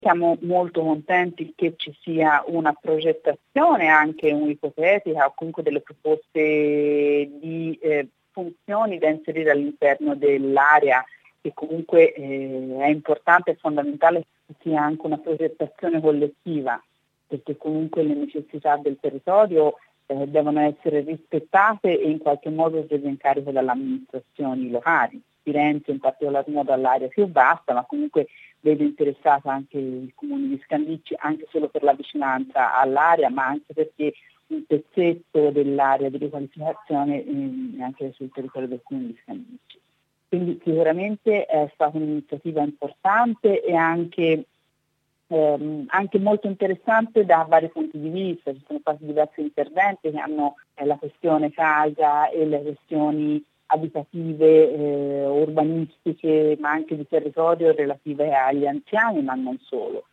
Siamo molto contenti che ci sia una progettazione anche ipotetica o comunque delle proposte di funzioni da inserire all'interno dell'area, che comunque è importante e fondamentale che sia anche una progettazione collettiva, perché comunque le necessità del territorio devono essere rispettate e in qualche moso prese in carico dalle amministrazioni locali. Firenze in particolar modo all'area più bassa, ma comunque vede interessata anche il comune di Scandicci, anche solo per la vicinanza all'area, ma anche perché un pezzetto dell'area di riqualificazione è anche sul territorio del comune di Scandicci. Quindi sicuramente è stata un'iniziativa importante e anche molto interessante da vari punti di vista. Ci sono stati diversi interventi che hanno la questione casa e le questioni abitative, urbanistiche, ma anche di territorio relative agli anziani, ma non solo.